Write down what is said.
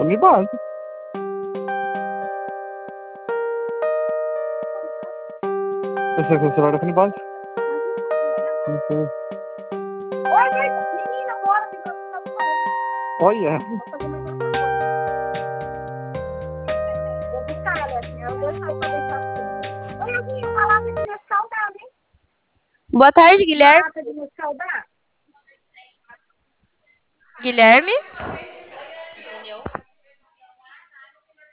telefone base. Esse aqui é o celular telefone base? Não sei. Oi, menina, bora, Olha. vou buscar ela, assim, eu vou deixar pra deixar assim. Oi, Aguinha, uma lata de Nescau dá, hein? Boa tarde, Uma Guilherme. lata de Nescau dá? Guilherme?